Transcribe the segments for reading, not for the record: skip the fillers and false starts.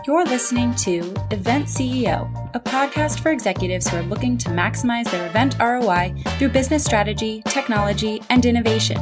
You're listening to Event CEO, a podcast for executives who are looking to maximize their event ROI through business strategy, technology, and innovation.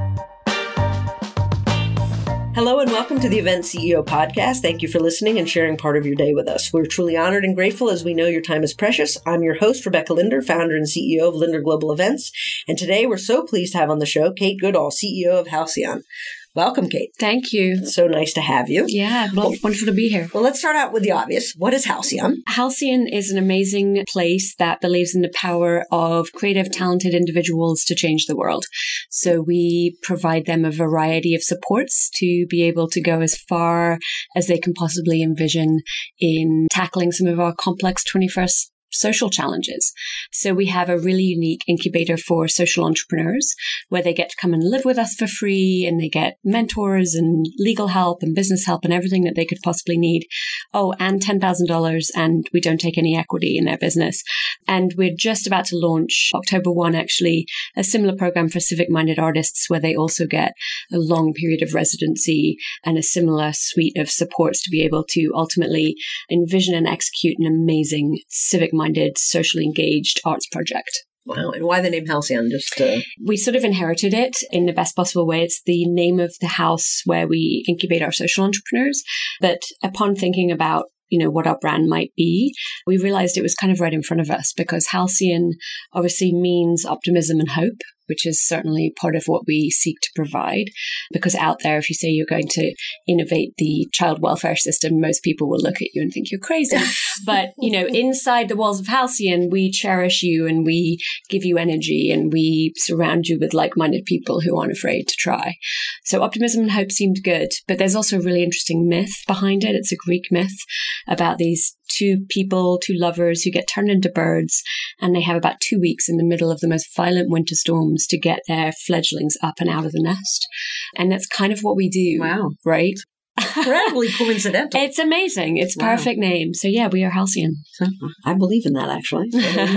Hello and welcome to the Event CEO podcast. Thank you for listening and sharing part of your day with us. We're truly honored and grateful as we know your time is precious. I'm your host, Rebecca Linder, founder and CEO of Linder Global Events. And today we're so pleased to have on the show Kate Goodall, CEO of Halcyon. Welcome, Kate. Thank you. So nice to have you. Yeah, wonderful to be here. Well, let's start out with the obvious. What is Halcyon? Halcyon is an amazing place that believes in the power of creative, talented individuals to change the world. So we provide them a variety of supports to be able to go as far as they can possibly envision in tackling some of our complex 21st social challenges. So we have a really unique incubator for social entrepreneurs where they get to come and live with us for free, and they get mentors and legal help and business help and everything that they could possibly need. Oh, and $10,000, and we don't take any equity in their business. And we're just about to launch October 1, actually, a similar program for civic-minded artists where they also get a long period of residency and a similar suite of supports to be able to ultimately envision and execute an amazing civic-minded, socially engaged arts project. Wow. And why the name Halcyon? We sort of inherited it in the best possible way. It's the name of the house where we incubate our social entrepreneurs. But upon thinking about what our brand might be, we realized it was kind of right in front of us, because Halcyon obviously means optimism and hope, which is certainly part of what we seek to provide. Because out there, if you say you're going to innovate the child welfare system, most people will look at you and think you're crazy. But, inside the walls of Halcyon, we cherish you and we give you energy and we surround you with like-minded people who aren't afraid to try. So optimism and hope seemed good, but there's also a really interesting myth behind it. It's a Greek myth about these two lovers who get turned into birds, and they have about 2 weeks in the middle of the most violent winter storms to get their fledglings up and out of the nest. And that's kind of what we do. Wow. Right? Incredibly coincidental. It's amazing. It's wow. Perfect name. So yeah, we are Halcyon. I believe in that, actually.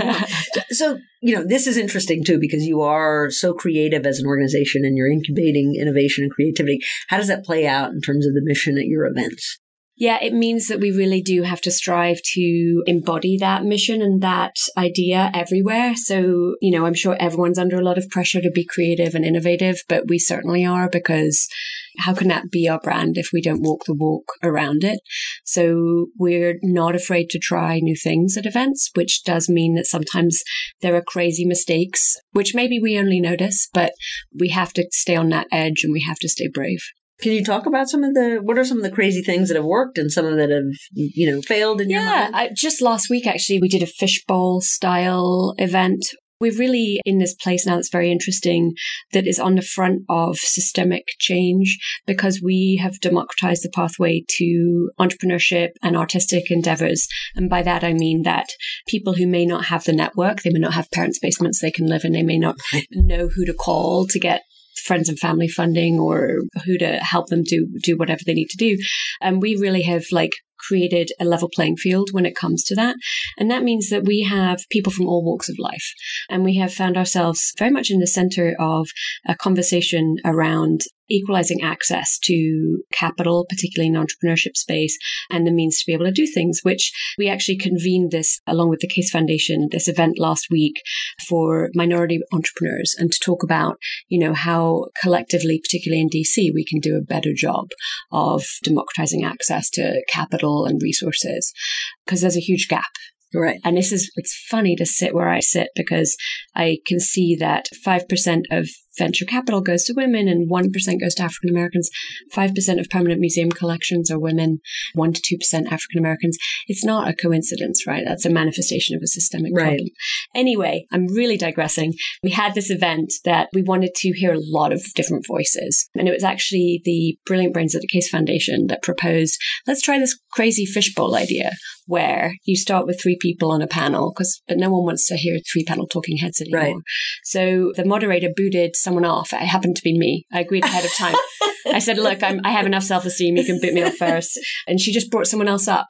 So, this is interesting too, because you are so creative as an organization and you're incubating innovation and creativity. How does that play out in terms of the mission at your events? Yeah, it means that we really do have to strive to embody that mission and that idea everywhere. So, I'm sure everyone's under a lot of pressure to be creative and innovative, but we certainly are, because how can that be our brand if we don't walk the walk around it? So we're not afraid to try new things at events, which does mean that sometimes there are crazy mistakes, which maybe we only notice, but we have to stay on that edge and we have to stay brave. Can you talk about what are some of the crazy things that have worked and some of that have, failed in your mind? Yeah, just last week, actually, we did a fishbowl style event. We're really in this place now that's very interesting, that is on the front of systemic change, because we have democratized the pathway to entrepreneurship and artistic endeavors. And by that, I mean that people who may not have the network, they may not have parents' basements they can live in, they may not know who to call to get friends and family funding or who to help them do whatever they need to do. And we really have created a level playing field when it comes to that. And that means that we have people from all walks of life. And we have found ourselves very much in the center of a conversation around equalizing access to capital, particularly in the entrepreneurship space, and the means to be able to do things, which we actually convened this along with the Case Foundation, this event last week for minority entrepreneurs, and to talk about, how collectively, particularly in DC, we can do a better job of democratizing access to capital and resources, because there's a huge gap. Right. And it's funny to sit where I sit, because I can see that 5% of venture capital goes to women and 1% goes to African Americans. 5% of permanent museum collections are women, 1% to 2% African Americans. It's not a coincidence, right? That's a manifestation of a systemic problem. Anyway, I'm really digressing. We had this event that we wanted to hear a lot of different voices. And it was actually the brilliant brains at the Case Foundation that proposed, let's try this crazy fishbowl idea, where you start with 3 people on a panel, but no one wants to hear 3 panel talking heads anymore. Right. So the moderator booted someone off. It happened to be me. I agreed ahead of time. I said, look, I have enough self-esteem. You can boot me off first. And she just brought someone else up.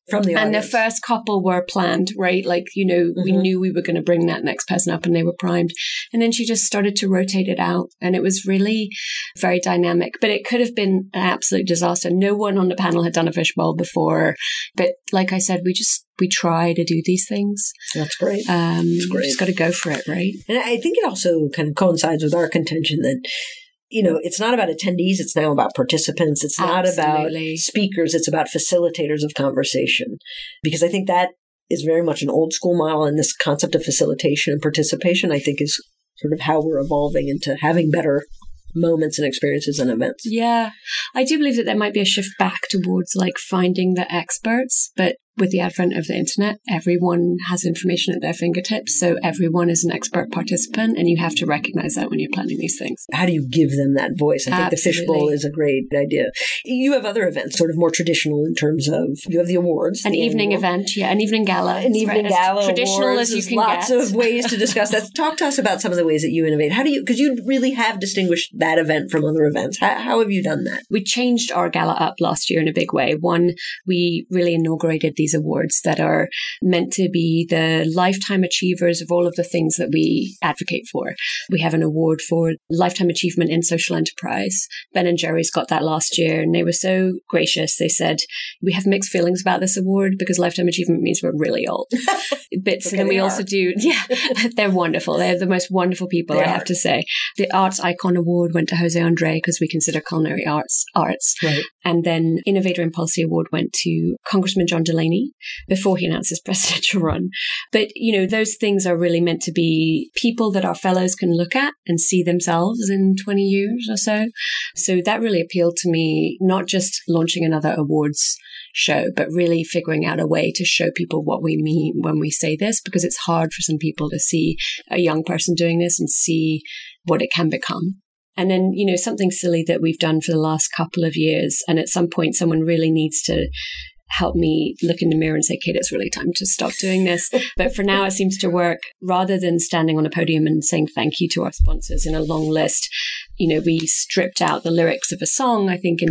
From the audience. And the first couple were planned, right? Like, you know, we knew we were going to bring that next person up and they were primed. And then she just started to rotate it out. And it was really very dynamic. But it could have been an absolute disaster. No one on the panel had done a fishbowl before. But like I said, we try to do these things. That's great. That's great. Just got to go for it, right? And I think it also kind of coincides with our contention that, you know, it's not about attendees. It's now about participants. It's not about speakers. It's about facilitators of conversation. Because I think that is very much an old school model. And this concept of facilitation and participation, I think, is sort of how we're evolving into having better moments and experiences and events. Yeah. I do believe that there might be a shift back towards like finding the experts, but with the advent of the internet, everyone has information at their fingertips. So everyone is an expert participant, and you have to recognize that when you're planning these things. How do you give them that voice? I think the fishbowl is a great idea. You have other events, sort of more traditional in terms of, you have the awards. An evening event, an evening gala. An evening gala. Traditional awards. as you can lots get. of ways to discuss that. Talk to us about some of the ways that you innovate. How do you, because you really have distinguished that event from other events. How have you done that? We changed our gala up last year in a big way. One, we really inaugurated these awards that are meant to be the lifetime achievers of all of the things that we advocate for. We have an award for lifetime achievement in social enterprise. Ben & Jerry's got that last year, and they were so gracious. They said, we have mixed feelings about this award because lifetime achievement means we're really old. But so then we also do, they're wonderful. They're the most wonderful people, I have to say. The Arts Icon Award went to Jose Andre because we consider culinary arts. Right. And then Innovator in Policy Award went to Congressman John Delaney before he announced his presidential run. But, you know, those things are really meant to be people that our fellows can look at and see themselves in 20 years or so. So that really appealed to me, not just launching another awards show, but really figuring out a way to show people what we mean when we say this, because it's hard for some people to see a young person doing this and see what it can become. And then, you know, something silly that we've done for the last couple of years. And at some point, someone really needs to help me look in the mirror and say, Kate, it's really time to stop doing this. But for now, it seems to work. Rather than standing on a podium and saying thank you to our sponsors in a long list, you know, we stripped out the lyrics of a song. I think in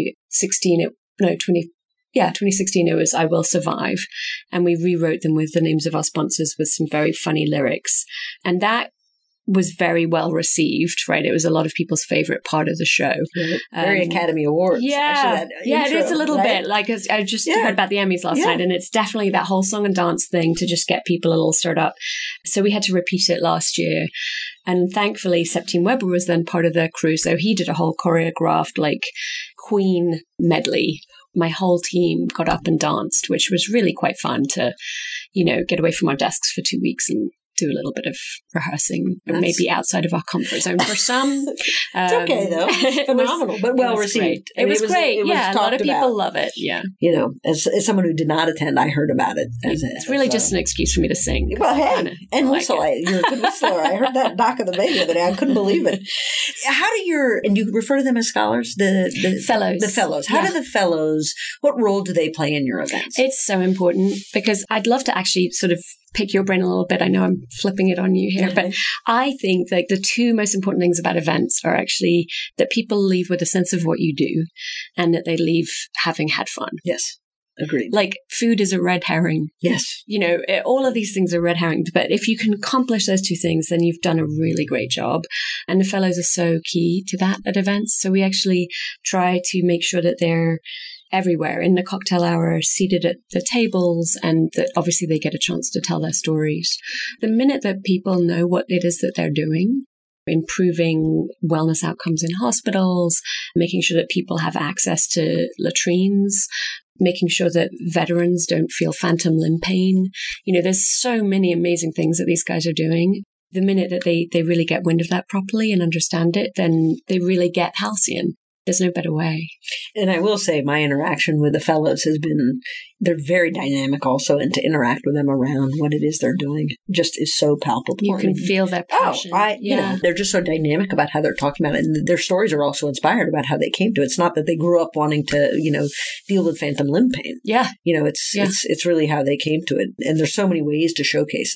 2016, 2016 it was I Will Survive. And we rewrote them with the names of our sponsors with some very funny lyrics. And that was very well received, right? It was a lot of people's favorite part of the show. Right. Very Academy Awards. Yeah. It is a little bit. Like, I just heard about the Emmys last night, and it's definitely that whole song and dance thing to just get people a little stirred up. So we had to repeat it last year. And thankfully, Septime Weber was then part of the crew. So he did a whole choreographed, like, Queen medley. My whole team got up and danced, which was really quite fun to, you know, get away from our desks for 2 weeks and do a little bit of rehearsing, maybe outside of our comfort zone for some. It's okay, though. Phenomenal, but well received. It was great. A lot of people love it. Yeah. You know, as someone who did not attend, I heard about it. It's really just an excuse for me to sing. Well, hey, and whistle. You're a good whistler. I heard that Doc of the Bay the other day. I couldn't believe it. How do and you refer to them as scholars? The fellows. The fellows. How do the fellows, what role do they play in your events? It's so important because I'd love to actually sort of pick your brain a little bit. I know I'm flipping it on you here, but I think like the two most important things about events are actually that people leave with a sense of what you do and that they leave having had fun. Yes. Agreed. Like food is a red herring. Yes. You know, all of these things are red herrings, but if you can accomplish those two things, then you've done a really great job. And the fellows are so key to that at events. So we actually try to make sure that they're everywhere in the cocktail hour, seated at the tables, and that obviously they get a chance to tell their stories. The minute that people know what it is that they're doing, improving wellness outcomes in hospitals, making sure that people have access to latrines, making sure that veterans don't feel phantom limb pain. You know, there's so many amazing things that these guys are doing. The minute that they really get wind of that properly and understand it, then they really get halcyon. There's no better way. And I will say my interaction with the fellows has been, they're very dynamic also, and to interact with them around what it is they're doing just is so palpable. You can feel their passion. You know, they're just so dynamic about how they're talking about it. And their stories are also inspired about how they came to it. It's not that they grew up wanting to, you know, deal with phantom limb pain. Yeah. You know, it's really how they came to it. And there's so many ways to showcase that.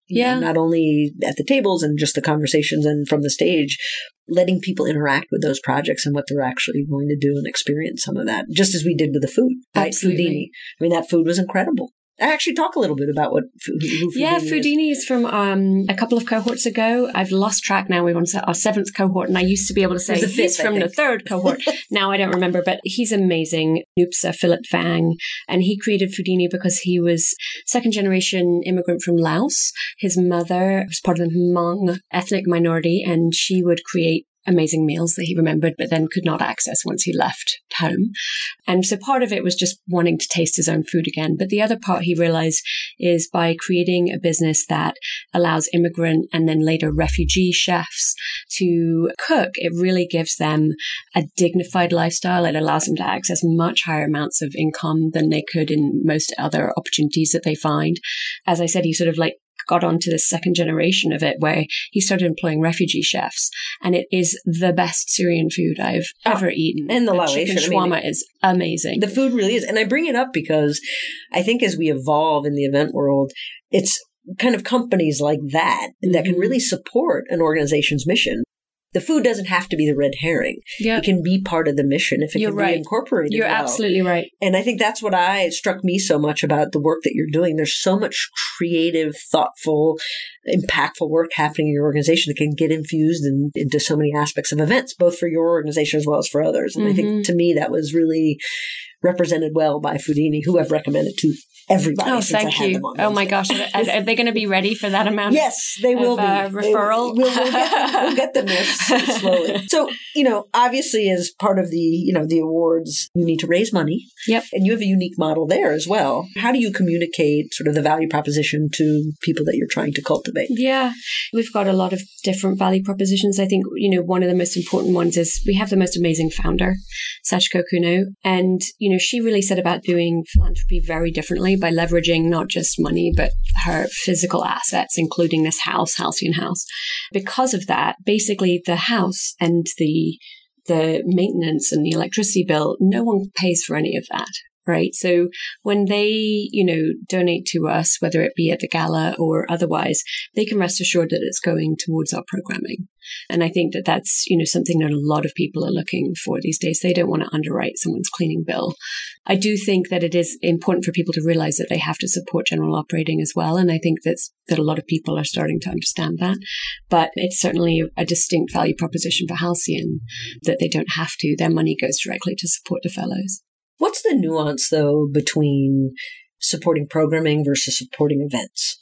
Not only at the tables and just the conversations and from the stage, letting people interact with those projects and what they're actually going to do and experience some of that, just as we did with the food, right? Absolutely. Foodini. I mean, that food was incredible. I actually talk a little bit about what Foodini Foodini is from a couple of cohorts ago. I've lost track now. We're on our 7th cohort, and I used to be able to say he's from the 3rd cohort. Now I don't remember, but he's amazing. Nupsa Philip Fang, and he created Foodini because he was 2nd-generation immigrant from Laos. His mother was part of the Hmong ethnic minority, and she would create amazing meals that he remembered, but then could not access once he left home. And so part of it was just wanting to taste his own food again. But the other part he realized is by creating a business that allows immigrant and then later refugee chefs to cook, it really gives them a dignified lifestyle. It allows them to access much higher amounts of income than they could in most other opportunities that they find. As I said, he sort of got onto the 2nd generation of it where he started employing refugee chefs, and it is the best Syrian food I've ever eaten. And the chicken shawarma is amazing. The food really is. And I bring it up because I think as we evolve in the event world, it's kind of companies like that that can really support an organization's mission. The food doesn't have to be the red herring. It can be part of the mission if it can be incorporated. You're absolutely right. And I think that's what struck me so much about the work that you're doing. There's so much creative, thoughtful, impactful work happening in your organization that can get infused into so many aspects of events, both for your organization as well as for others. And I think to me that was really represented well by Foodini, who I've recommended to everybody. Oh, thank you. Oh my gosh. Are they going to be ready for that amount? Yes, they will be. Referral? We'll get them there slowly. So, obviously as part of the awards, you need to raise money. Yep. And you have a unique model there as well. How do you communicate sort of the value proposition to people that you're trying to cultivate? Yeah, we've got a lot of different value propositions. I think, one of the most important ones is we have the most amazing founder, Sachiko Kuno. And, she really set about doing philanthropy very differently by leveraging not just money, but her physical assets, including this house, Halcyon House. Because of that, basically the house and the maintenance and the electricity bill, no one pays for any of that. Right. So when they, donate to us, whether it be at the gala or otherwise, they can rest assured that it's going towards our programming. And I think that that's, something that a lot of people are looking for these days. They don't want to underwrite someone's cleaning bill. I do think that it is important for people to realize that they have to support general operating as well. And I think that a lot of people are starting to understand that. But it's certainly a distinct value proposition for Halcyon that they don't have to. Their money goes directly to support the fellows. What's the nuance, though, between supporting programming versus supporting events?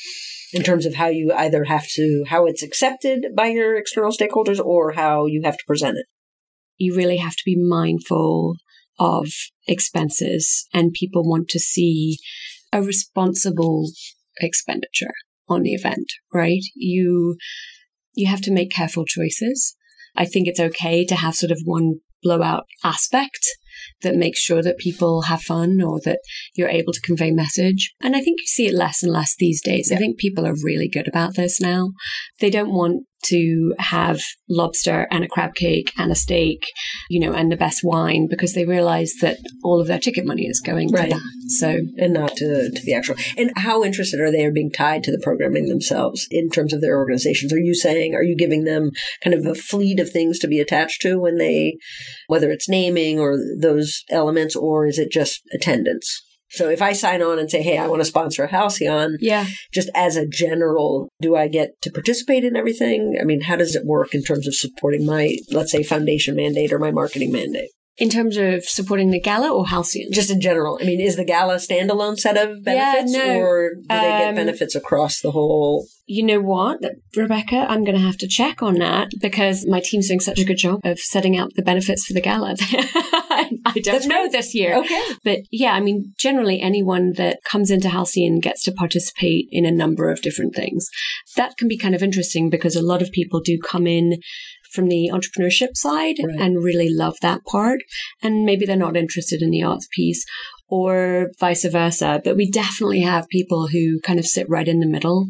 In terms of how you either how it's accepted by your external stakeholders or how you have to present it? You really have to be mindful of expenses, and people want to see a responsible expenditure on the event, right? You have to make careful choices. I think it's okay to have sort of one blowout aspect that makes sure that people have fun or that you're able to convey message. And I think you see it less and less these days. Yeah. I think people are really good about this now. They don't want to have lobster and a crab cake and a steak, and the best wine, because they realize that all of their ticket money is going to that. So, and not to the actual. And how interested are they in being tied to the programming themselves in terms of their organizations? Are you giving them kind of a fleet of things to be attached to when whether it's naming or those elements, or is it just attendance? So if I sign on and say, hey, I want to sponsor a Halcyon, just as a general, do I get to participate in everything? I mean, how does it work in terms of supporting my, let's say, foundation mandate or my marketing mandate? In terms of supporting the gala or Halcyon? Just in general. I mean, is the gala a standalone set of benefits or do they get benefits across the whole? You know what, Rebecca, I'm going to have to check on that because my team's doing such a good job of setting out the benefits for the gala. I don't know this year. Okay. But yeah, I mean, generally anyone that comes into Halcyon gets to participate in a number of different things. That can be kind of interesting because a lot of people do come in from the entrepreneurship side and really love that part. And maybe they're not interested in the arts piece or vice versa. But we definitely have people who kind of sit right in the middle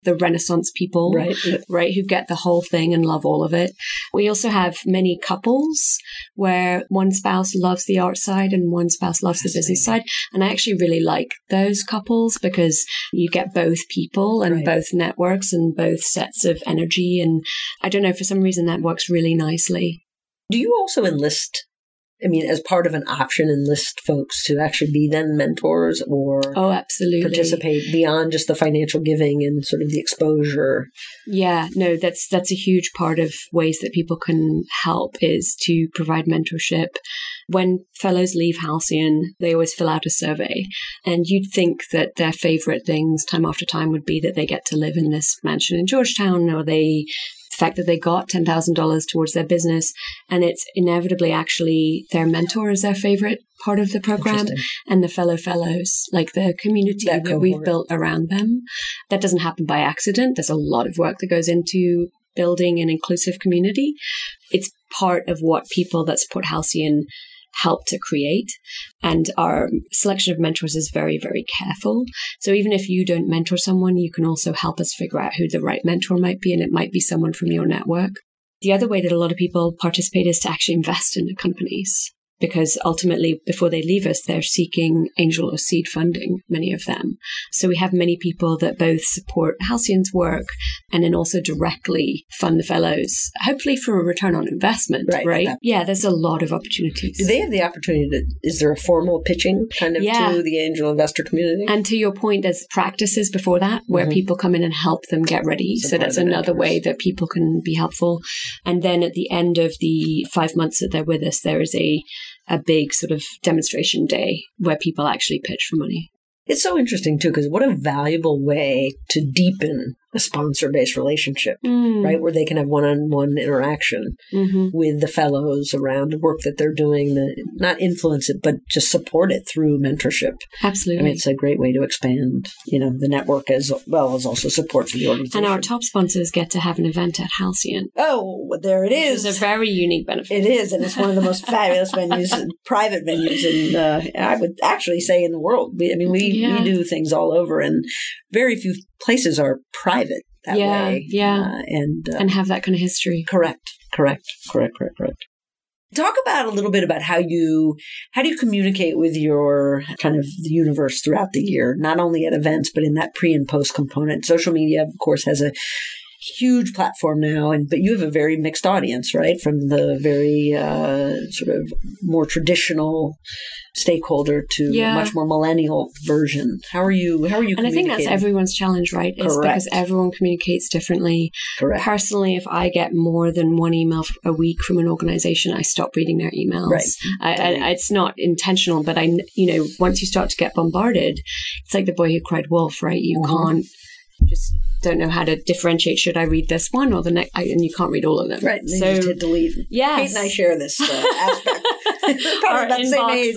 the Renaissance people, right, who get the whole thing and love all of it. We also have many couples where one spouse loves the art side and one spouse loves the business side. And I actually really like those couples because you get both people and both networks and both sets of energy. And I don't know, for some reason that works really nicely. Do you also enlist, as part of an option, enlist folks to actually be then mentors or absolutely participate beyond just the financial giving and sort of the exposure? Yeah, no, that's a huge part of ways that people can help is to provide mentorship. When fellows leave Halcyon, they always fill out a survey. And you'd think that their favorite things time after time would be that they get to live in this mansion in Georgetown, or the fact that they got $10,000 towards their business. And it's inevitably actually their mentor is their favorite part of the program, and the fellows, like the community that we've built around them. That doesn't happen by accident. There's a lot of work that goes into building an inclusive community. It's part of what people that support Halcyon help to create. And our selection of mentors is very, very careful. So even if you don't mentor someone, you can also help us figure out who the right mentor might be, and it might be someone from your network. The other way that a lot of people participate is to actually invest in the companies, because ultimately, before they leave us, they're seeking angel or seed funding, many of them. So we have many people that both support Halcyon's work and then also directly fund the fellows, hopefully for a return on investment, right? Yeah, there's a lot of opportunities. Do they have the opportunity is there a formal pitching kind of to the angel investor community? And to your point, there's practices before that where people come in and help them get ready. So that's another way that people can be helpful. And then at the end of the 5 months that they're with us, there is a big sort of demonstration day where people actually pitch for money. It's so interesting, too, because what a valuable way to deepen a sponsor-based relationship, right? Where they can have one-on-one interaction with the fellows around the work that they're doing, not influence it, but just support it through mentorship. Absolutely. It's a great way to expand, the network as well as also support for the organization. And our top sponsors get to have an event at Halcyon. Oh, there it is. It's a very unique benefit. It is, and it's one of the most fabulous venues, private venues, I would actually say in the world. We do things all over, and very few places are private that way. And have that kind of history. Correct. Talk about a little bit about how do you communicate with your kind of the universe throughout the year, not only at events, but in that pre and post component. Social media, of course, has a huge platform now, but you have a very mixed audience, right? From the very sort of more traditional stakeholder to a much more millennial version. How are you communicating? And I think that's everyone's challenge, right? Is because everyone communicates differently. Correct. Personally, if I get more than one email a week from an organization, I stop reading their emails. Right. It's not intentional, but once you start to get bombarded, it's like the boy who cried wolf, right? You can't just don't know how to differentiate. Should I read this one or the next? And you can't read all of them. Right. So you just hit delete. Yes. Kate and I share this aspect. Our about the same age.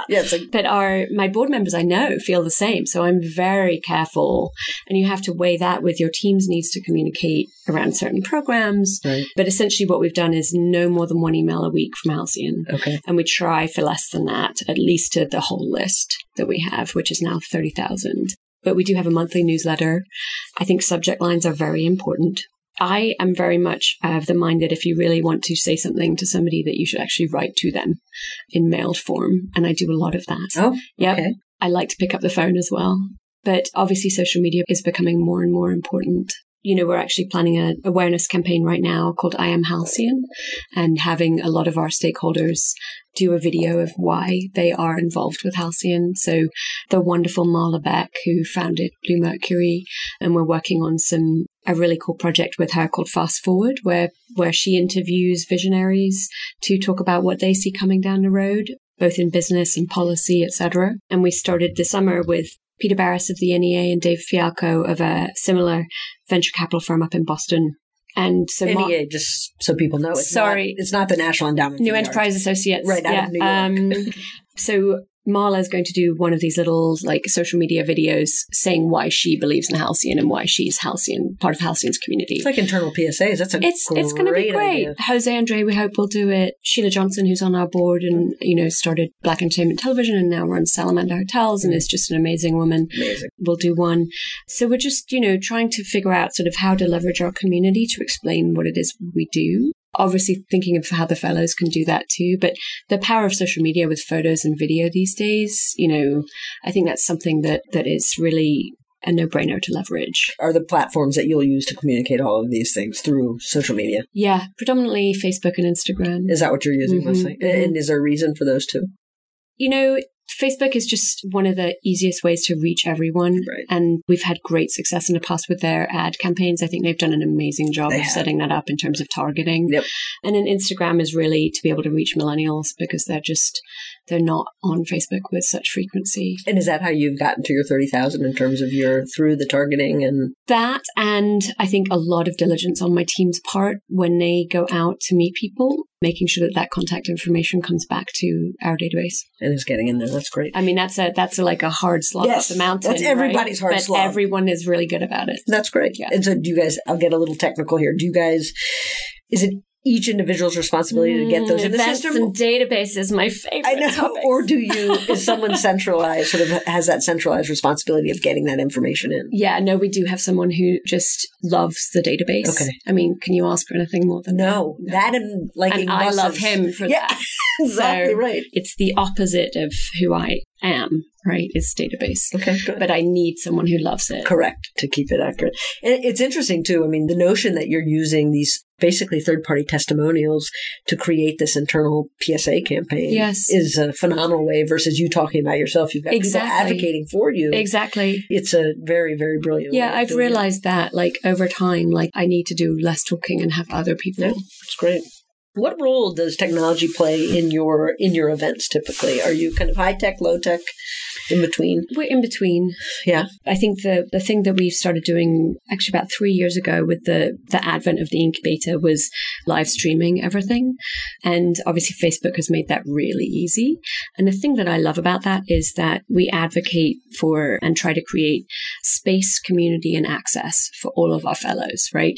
But my board members I know feel the same. So I'm very careful. And you have to weigh that with your team's needs to communicate around certain programs. Right. But essentially what we've done is no more than one email a week from Halcyon. Okay. And we try for less than that, at least to the whole list that we have, which is now 30,000. But we do have a monthly newsletter. I think subject lines are very important. I am very much of the mind that if you really want to say something to somebody, that you should actually write to them in mailed form. And I do a lot of that. Oh, yep. Okay. I like to pick up the phone as well. But obviously social media is becoming more and more important. We're actually planning an awareness campaign right now called I Am Halcyon, and having a lot of our stakeholders do a video of why they are involved with Halcyon. So the wonderful Marla Beck, who founded Blue Mercury, and we're working on a really cool project with her called Fast Forward, where she interviews visionaries to talk about what they see coming down the road, both in business and policy, etc. And we started this summer with Peter Barris of the NEA and Dave Fialco of a similar venture capital firm up in Boston. And so NEA, just so people know, it's not the National Endowment. New Enterprise Associates. Right, out of New York. So Marla is going to do one of these little like social media videos saying why she believes in Halcyon and why she's Halcyon, part of Halcyon's community. It's like internal PSAs. That's it's going to be great. Idea. Jose Andre, we hope, will do it. Sheila Johnson, who's on our board and, started Black Entertainment Television and now runs Salamander Hotels and is just an amazing woman. Amazing. We'll do one. So we're just, trying to figure out sort of how to leverage our community to explain what it is we do. Obviously thinking of how the fellows can do that too, but the power of social media with photos and video these days, I think that's something that is really a no-brainer to leverage. Are the platforms that you'll use to communicate all of these things through social media? Yeah, predominantly Facebook and Instagram. Is that what you're using mostly? And is there a reason for those two? Facebook is just one of the easiest ways to reach everyone. Right. And we've had great success in the past with their ad campaigns. I think they've done an amazing job of setting that up in terms of targeting. Yep. And then Instagram is really to be able to reach millennials because they're not on Facebook with such frequency. And is that how you've gotten to your 30,000 in terms of through the targeting and that? And I think a lot of diligence on my team's part when they go out to meet people, making sure that contact information comes back to our database. And is getting in there. That's great. I mean, that's like a hard slog up the mountain. That's everybody's hard slog. But everyone is really good about it. That's great. Yeah. And so do you guys, I'll get a little technical here. Is it each individual's responsibility to get those in the system? Events and databases, my favorite I know. topics. Or is someone centralized, sort of has that centralized responsibility of getting that information in? Yeah, no, we do have someone who just loves the database. Okay. I mean, can you ask for anything more than that? No. That and liking and I love him for that. Exactly so right. It's the opposite of who I am, right? It's database. Okay, good. But I need someone who loves it. Correct, to keep it accurate. And it's interesting, too. I mean, the notion that you're using these basically third-party testimonials to create this internal PSA campaign is a phenomenal way versus you talking about yourself. You've got people advocating for you. Exactly. It's a very, very brilliant way. Yeah, I've realized that, over time, I need to do less talking and have other people. Yeah, it's great. What role does technology play in your events typically? Are you kind of high tech, low tech, in between? We're in between. Yeah. I think the thing that we started doing actually about 3 years ago with the advent of the incubator was live streaming everything. And obviously Facebook has made that really easy. And the thing that I love about that is that we advocate for and try to create space, community, and access for all of our fellows, right?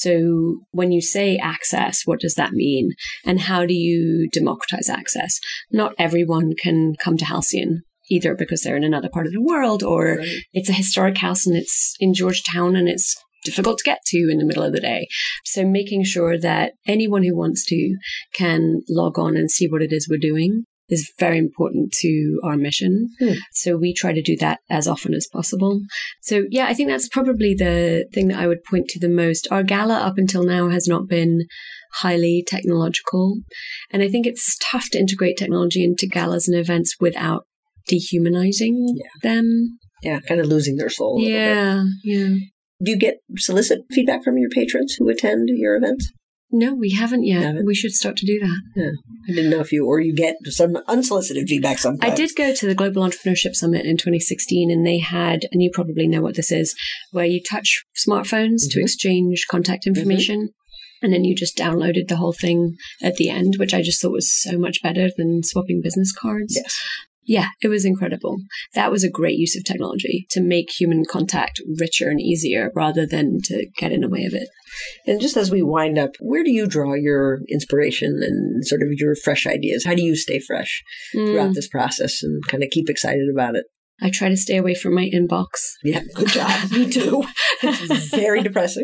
So when you say access, what does that mean? And how do you democratize access? Not everyone can come to Halcyon, either because they're in another part of the world or it's a historic house and it's in Georgetown and it's difficult to get to in the middle of the day. So making sure that anyone who wants to can log on and see what it is we're doing is very important to our mission. So we try to do that as often as possible. So yeah, I think that's probably the thing that I would point to the most. Our gala up until now has not been highly technological. And I think it's tough to integrate technology into galas and events without dehumanizing them. Yeah, kind of losing their soul a little bit. Yeah. Do you get solicit feedback from your patrons who attend your events? No, we haven't yet. We should start to do that. Yeah. I didn't know if you get some unsolicited feedback sometimes. I did go to the Global Entrepreneurship Summit in 2016 and they had, and you probably know what this is, where you touch smartphones to exchange contact information. And then you just downloaded the whole thing at the end, which I just thought was so much better than swapping business cards. Yes. Yeah, it was incredible. That was a great use of technology to make human contact richer and easier rather than to get in the way of it. And just as we wind up, where do you draw your inspiration and sort of your fresh ideas? How do you stay fresh throughout this process and kind of keep excited about it? I try to stay away from my inbox. Yeah, good job. Me too. It's very depressing.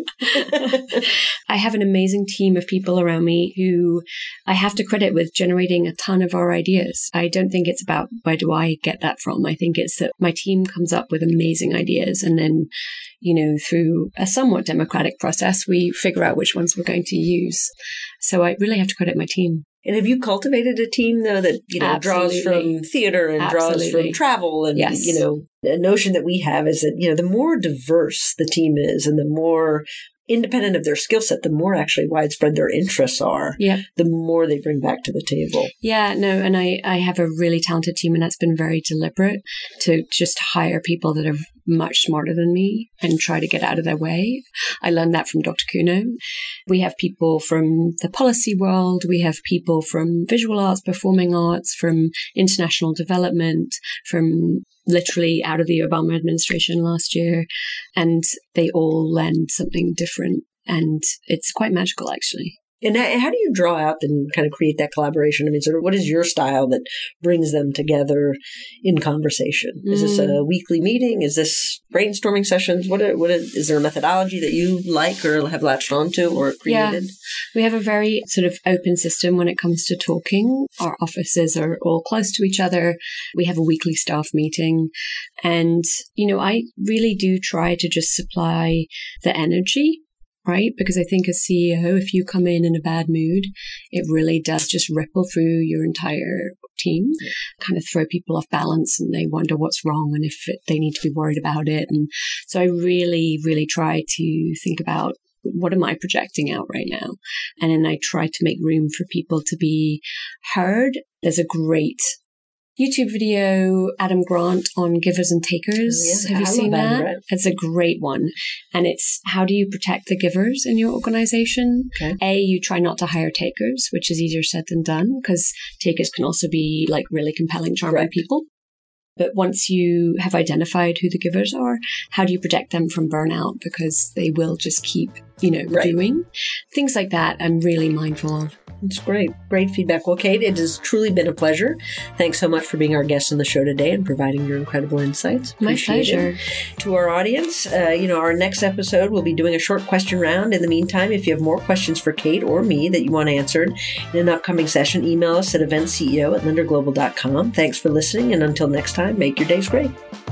I have an amazing team of people around me who I have to credit with generating a ton of our ideas. I don't think it's about where do I get that from. I think it's that my team comes up with amazing ideas and then, through a somewhat democratic process, we figure out which ones we're going to use. So I really have to credit my team. And have you cultivated a team, though, that, draws from theater and draws from travel? And, a notion that we have is that, the more diverse the team is and the more independent of their skill set, the more actually widespread their interests are, the more they bring back to the table. Yeah, no, and I have a really talented team, and that's been very deliberate to just hire people that are much smarter than me and try to get out of their way. I learned that from Dr. Kuno. We have people from the policy world. We have people from visual arts, performing arts, from international development, from literally out of the Obama administration last year. And they all lend something different. And it's quite magical, actually. And how do you draw out and kind of create that collaboration? I mean, sort of what is your style that brings them together in conversation? Is this a weekly meeting? Is this brainstorming sessions? Is there a methodology that you like or have latched onto or created? Yeah. We have a very sort of open system when it comes to talking. Our offices are all close to each other. We have a weekly staff meeting. And, I really do try to just supply the energy. Right? Because I think as CEO, if you come in a bad mood, it really does just ripple through your entire team, kind of throw people off balance, and they wonder what's wrong and if they need to be worried about it. And so I really, really try to think about, what am I projecting out right now? And then I try to make room for people to be heard. There's a great YouTube video, Adam Grant, on Givers and Takers. Oh, yeah. Have you seen that? Right. It's a great one. And it's, how do you protect the givers in your organization? Okay. You try not to hire takers, which is easier said than done, because takers can also be like really compelling, charming people. But once you have identified who the givers are, how do you protect them from burnout? Because they will just keep, doing things like that. I'm really mindful of. It's great. Great feedback. Well, Kate, it has truly been a pleasure. Thanks so much for being our guest on the show today and providing your incredible insights. My pleasure. To our audience, our next episode, we'll be doing a short question round. In the meantime, if you have more questions for Kate or me that you want answered in an upcoming session, email us at eventceo@linderglobal.com. Thanks for listening. And until next time, make your days great.